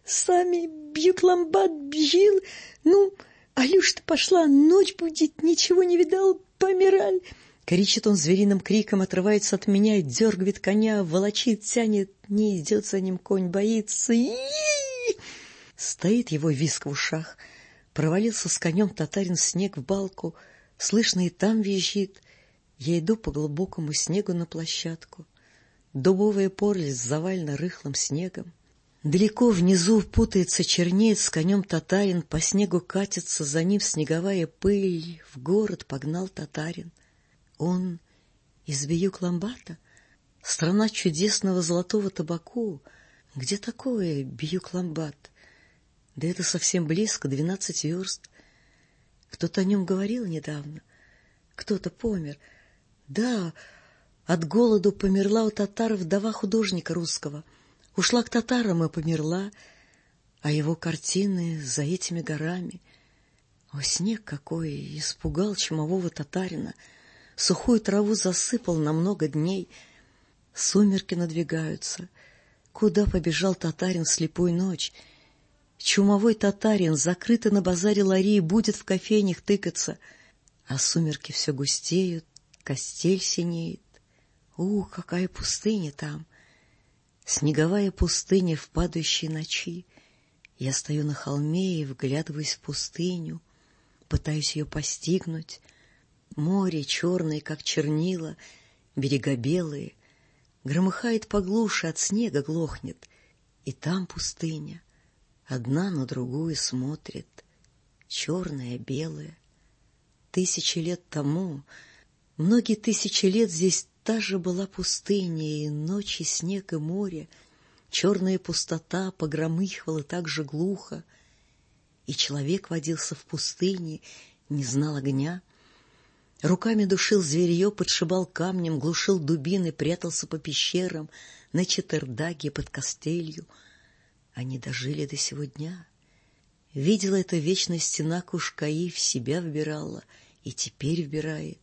«Сами Бьюкламбат бежил, ну, Алюш-то пошла, ночь будет, ничего не видал, помираль!» Кричит он звериным криком, отрывается от меня и дергает коня, волочит, тянет, не идет за ним конь, боится. И-и-и! Стоит его визг в ушах. Провалился с конем татарин в снег в балку, слышно и там визжит. Я иду по глубокому снегу на площадку. Дубовая порлисть завалена рыхлым снегом. Далеко внизу путается, чернеет с конем татарин, по снегу катится, за ним снеговая пыль. В город погнал татарин. Он из Бьюкламбата, страна чудесного золотого табаку. Где такое Бьюкламбат? Да это совсем близко, двенадцать верст. Кто-то о нем говорил недавно. Кто-то помер. Да, от голоду померла у татар вдова художника русского. Ушла к татарам и померла, а его картины за этими горами. О, снег какой! Испугал чумового татарина. Сухую траву засыпал на много дней. Сумерки надвигаются. Куда побежал татарин в слепую ночь? Чумовой татарин, закрытый на базаре лари, будет в кофейнях тыкаться. А сумерки все густеют, костель синеет. Ух, какая пустыня там! Снеговая пустыня в падающей ночи. Я стою на холме и вглядываюсь в пустыню, пытаюсь ее постигнуть. Море черное, как чернила, берега белые. Громыхает поглуше, от снега глохнет. И там пустыня, одна на другую смотрит, черная, белая. Тысячи лет тому, многие тысячи лет здесь та же была пустыня, и ночи, снег и море, черная пустота погромыхивала так же глухо, и человек водился в пустыне, не знал огня. Руками душил зверье, подшибал камнем, глушил дубины, прятался по пещерам, на Четырдаге под костелью. Они дожили до сего дня. Видела эта вечная стена Кушкаи, в себя вбирала, и теперь вбирает.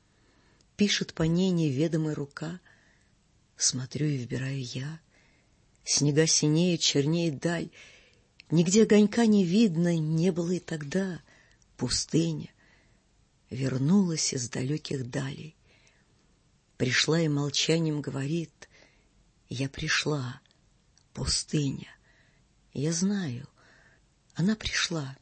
Пишет по ней неведомая рука, смотрю и вбираю я. Снега синеют, чернеет даль, нигде огонька не видно, не было и тогда. Пустыня вернулась из далеких далей. Пришла и молчанием говорит: я пришла, пустыня. Я знаю, она пришла.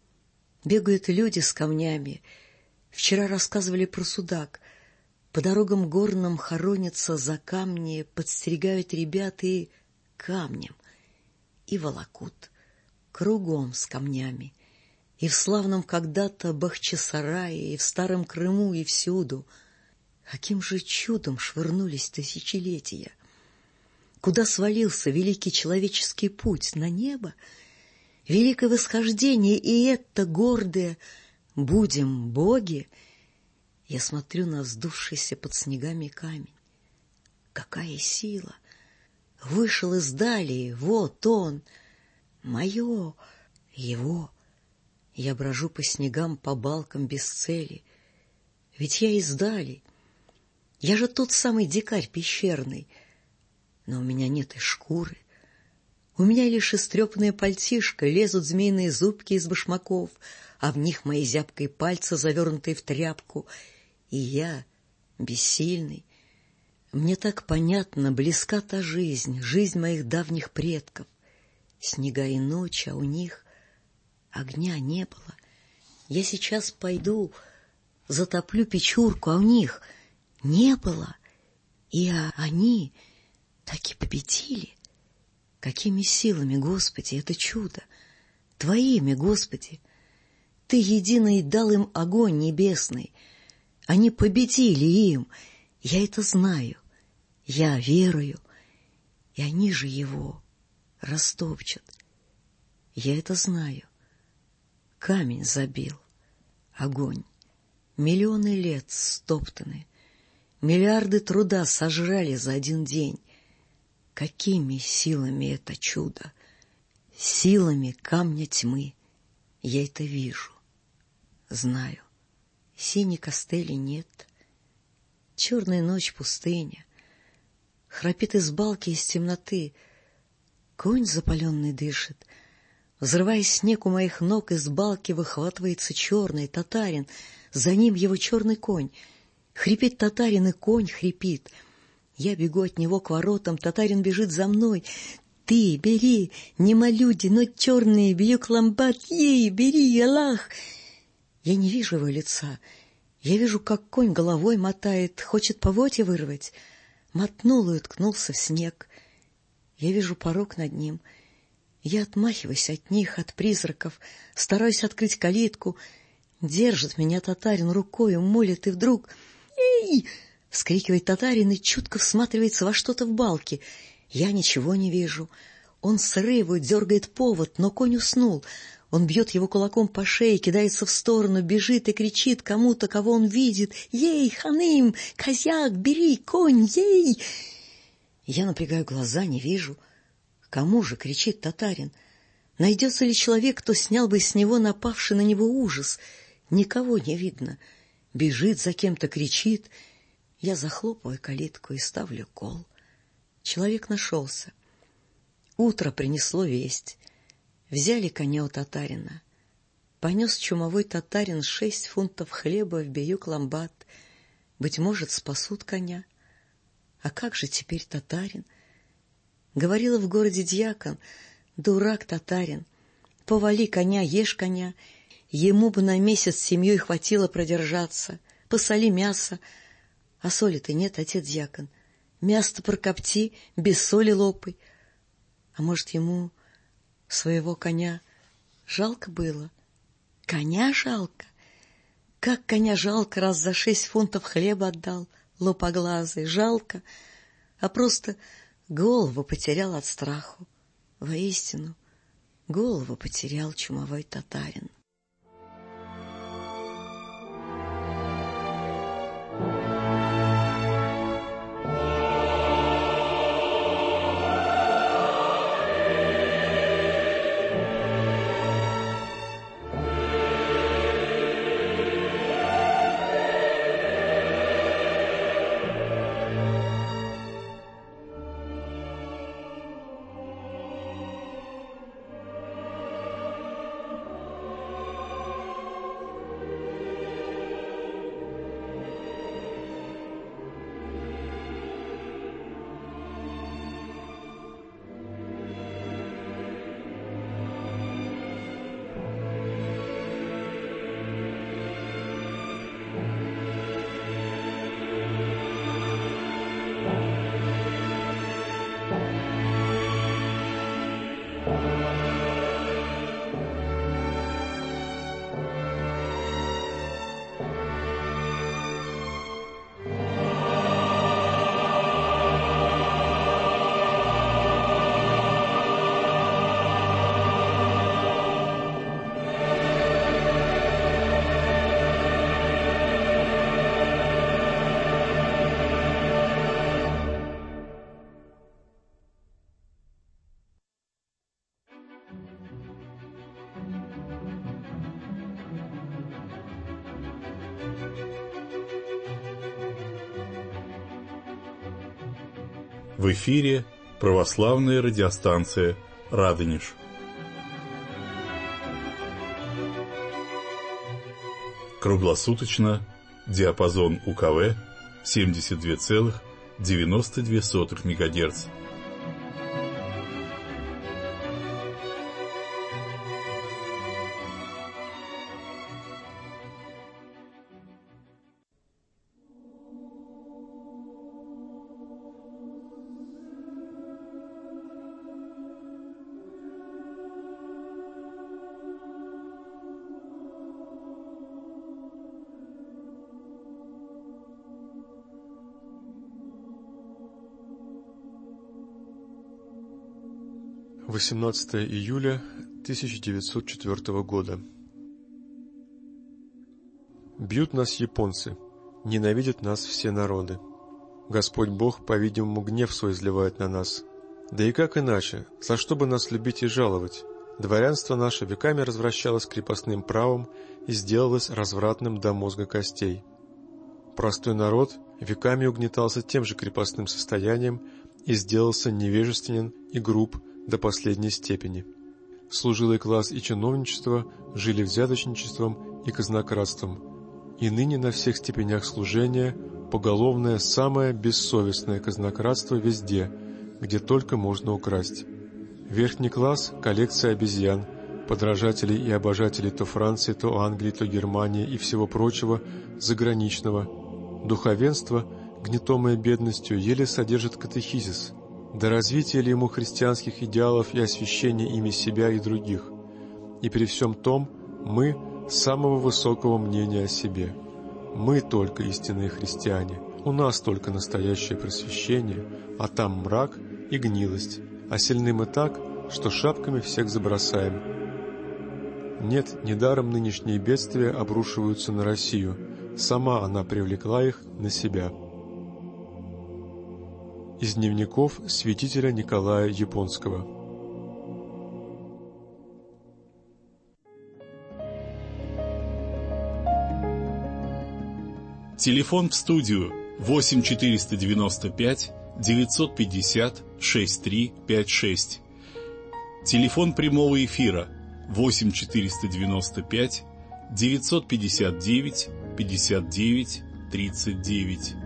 Бегают люди с камнями. Вчера рассказывали про судак. По дорогам горным хоронятся за камни, подстерегают ребят и камнем, и волокут кругом с камнями. И в славном когда-то Бахчисарае, и в старом Крыму, и всюду. Каким же чудом швырнулись тысячелетия! Куда свалился великий человеческий путь? На небо? Великое восхождение, и это гордое «будем боги». Я смотрю на вздувшийся под снегами камень. Какая сила! Вышел из дали, вот он, мое, его. Я брожу по снегам, по балкам без цели. Ведь я из дали. Я же тот самый дикарь пещерный. Но у меня нет и шкуры. У меня лишь истрепанная пальтишка, лезут змеиные зубки из башмаков, а в них мои зябкие пальцы, завернутые в тряпку. И я бессильный. Мне так понятно, близка та жизнь, жизнь моих давних предков. Снега и ночь, а у них огня не было. Я сейчас пойду, затоплю печурку, а у них не было. И они таки победили. Какими силами, Господи, это чудо! Твоими, Господи! Ты единый дал им огонь небесный. Они победили им. Я это знаю. Я верую. И они же его растопчут. Я это знаю. Камень забил. Огонь. Миллионы лет стоптаны. Миллиарды труда сожрали за один день. Какими силами это чудо? Силами камня тьмы. Я это вижу. Знаю. Синей костыли нет. Черная ночь, пустыня. Храпит из балки, из темноты. Конь запаленный дышит. Взрывая снег у моих ног, из балки выхватывается черный татарин. За ним его черный конь. Хрипит татарин, и конь хрипит. Я бегу от него к воротам, татарин бежит за мной. Ты бери, нема люди, но черные, бьют ламбат, ей, бери, Аллах. Я не вижу его лица. Я вижу, как конь головой мотает, хочет поводья вырвать. Мотнул и уткнулся в снег. Я вижу порог над ним. Я отмахиваюсь от них, от призраков, стараюсь открыть калитку. Держит меня татарин рукой, молит, и вдруг... «Эй!» — вскрикивает татарин и чутко всматривается во что-то в балке. Я ничего не вижу. Он срывает, дергает повод, но конь уснул. Он бьет его кулаком по шее, кидается в сторону, бежит и кричит кому-то, кого он видит. «Ей, ханым! Козяк, бери, конь, ей!» Я напрягаю глаза, не вижу. Кому же кричит татарин? Найдется ли человек, кто снял бы с него напавший на него ужас? Никого не видно. Бежит за кем-то, кричит. Я захлопываю калитку и ставлю кол. Человек нашелся. Утро принесло весть. Взяли коня у татарина. Понес чумовой татарин шесть фунтов хлеба в Беюк-Ламбат. Быть может, спасут коня. А как же теперь татарин? Говорила в городе дьякон: дурак татарин, повали коня, ешь коня. Ему бы на месяц с семьей хватило продержаться. Посоли мясо. А соли-то нет, отец дьякон. Мясо прокопти, без соли лопай. А может, ему своего коня жалко было? Коня жалко? Как коня жалко, раз за шесть фунтов хлеба отдал, лопоглазый, жалко, а просто голову потерял от страху. Воистину, голову потерял чумовой татарин. В эфире православная радиостанция «Радонеж». Круглосуточно диапазон У Ка В семьдесят два целых девяносто две сотых мегагерца. восемнадцатое июля тысяча девятьсот четвёртого года. Бьют нас японцы, ненавидят нас все народы. Господь Бог, по-видимому, гнев свой изливает на нас. Да и как иначе, за что бы нас любить и жаловать? Дворянство наше веками развращалось крепостным правом и сделалось развратным до мозга костей. Простой народ веками угнетался тем же крепостным состоянием и сделался невежественен и груб до последней степени. Служилый класс и чиновничество жили взяточничеством и казнократством, и ныне на всех степенях служения поголовное самое бессовестное казнократство везде, где только можно украсть. Верхний класс – коллекция обезьян, подражателей и обожателей то Франции, то Англии, то Германии и всего прочего заграничного. Духовенство, гнетомое бедностью, еле содержит катехизис. До развития ли ему христианских идеалов и освящения ими себя и других? И при всем том мы самого высокого мнения о себе. Мы только истинные христиане, у нас только настоящее просвещение, а там мрак и гнилость, а сильны мы так, что шапками всех забросаем. Нет, недаром нынешние бедствия обрушиваются на Россию, сама она привлекла их на себя. Из дневников святителя Николая Японского. Телефон в студию восемь четыреста девяносто пять девятьсот пятьдесят шестьдесят три пятьдесят шесть. Телефон прямого эфира восемь четыреста девяносто пять девятьсот пятьдесят девять пятьдесят девять тридцать девять.